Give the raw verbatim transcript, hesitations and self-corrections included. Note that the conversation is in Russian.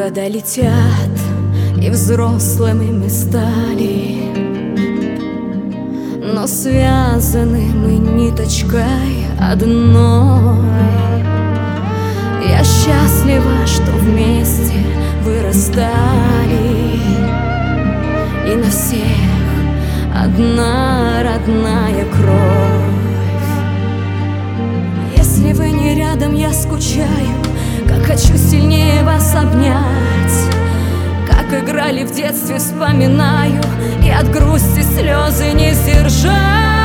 Года летят, и взрослыми мы стали, но связаны мы ниточкой одной. Я счастлива, что вместе вырастали, и на всех одна родная кровь. Если вы не рядом, я скучаю, как хочу сильнее вас обнять. Как играли в детстве, вспоминаю, и от грусти слезы не сдержать.